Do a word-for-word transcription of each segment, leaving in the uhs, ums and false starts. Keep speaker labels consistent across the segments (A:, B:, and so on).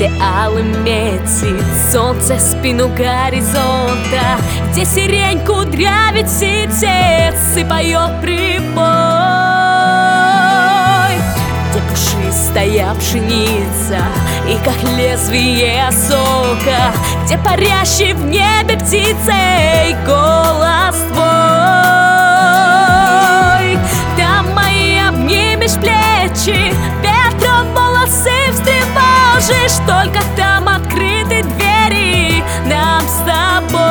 A: где алым метит солнце спину горизонта, где сирень кудрявит ситец и поет прибой, где пушистая пшеница и как лезвие сока, где парящий в небе птицей голос твой. Там мои обнимешь плечи, ветром волосы встревожишь, только там открыты двери нам с тобой.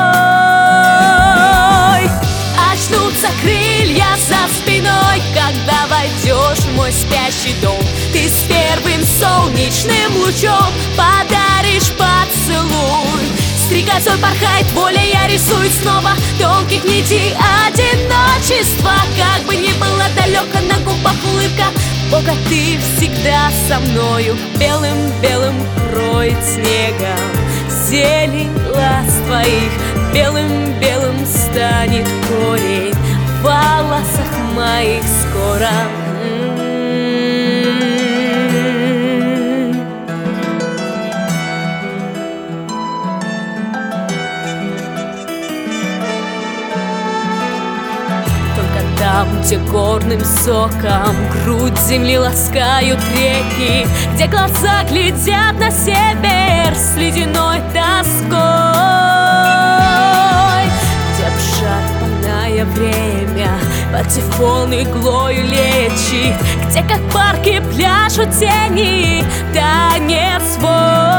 A: Очнутся крылья за спиной, когда войдешь в мой спящий дом. Ты с первым солнечным лучом подаришь поцелуй. Стрекозой порхает воля, я рисую снова тонких нитей одиночества. Как бы ни было далеко, на губах улыбка Бога, ты всегда со мною. Белым-белым кроет снегом зелень глаз твоих, белым-белым станет корень в волосах моих скоро. Там, где горным соком грудь земли ласкают реки, где глаза глядят на север с ледяной тоской, где в жаркое время патефон иглою лечит, где как парки пляшут тени танец свой.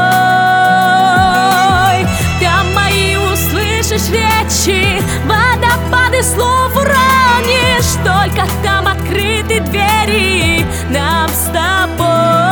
A: Там мои услышишь речи, водопады слов уронишь, только там открыты двери нам с тобой.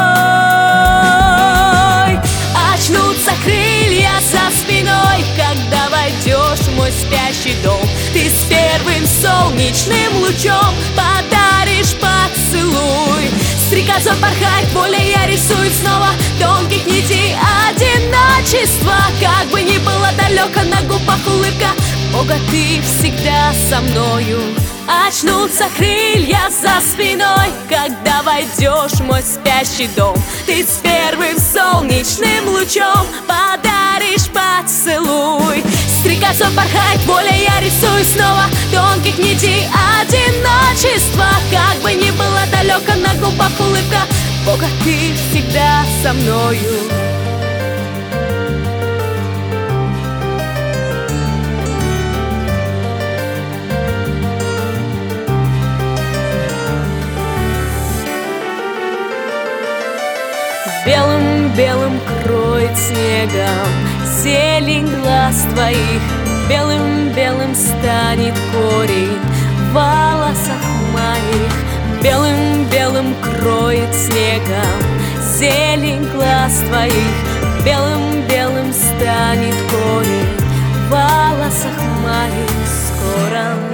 A: Очнутся крылья за спиной, когда войдешь в мой спящий дом. Ты с первым солнечным лучом подаришь поцелуй. Стрекозой порхает воля, я рисую снова тонких нитей одиночества. Как бы ни было далеко, на губах улыбка Бога, ты всегда со мною. Очнутся крылья за спиной, когда войдешь в мой спящий дом. Ты с первым солнечным лучом подаришь поцелуй. Стрекозой порхает воля, я рисую снова тонких нитей одиночества. Как бы ни было далеко, на губах улыбка Бога, ты всегда со мною. Белым-белым кроет снегом зелень глаз твоих, белым-белым станет корень в волосах моих. Белым-белым кроет снегом зелень глаз твоих, белым-белым станет корень в волосах моих скоро.